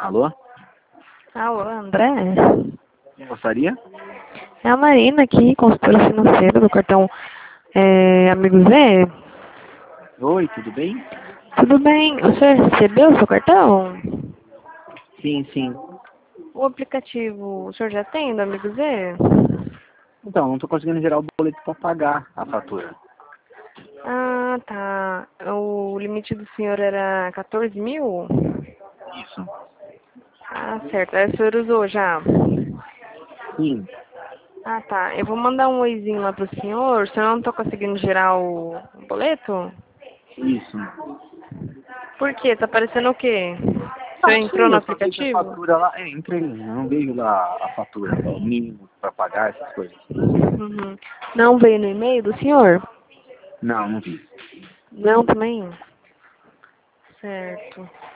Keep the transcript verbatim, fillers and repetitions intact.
Alô? Alô, André? Quem gostaria? É a Marina aqui, consultora financeira do cartão é, Amigo Zé. Oi, tudo bem? Tudo bem? O senhor recebeu o seu cartão? Sim, sim. O aplicativo, o senhor já tem do Amigo Zé? Então, não estou conseguindo gerar o boleto para pagar a fatura. Ah, tá. O limite do senhor era quatorze mil? Isso. Ah, certo. Aí o senhor usou já? Sim. Ah, tá. Eu vou mandar um oizinho lá pro senhor. O senhor não tá conseguindo gerar o o boleto? Isso. Por quê? Tá aparecendo o quê? O senhor Não entrou sei, no eu só vejo a aplicativo? fatura lá. É, entrei, eu não vejo lá a fatura, o mínimo para pagar essas coisas. Uhum. Não veio no e-mail do senhor? Não, não vi. Não também? Certo.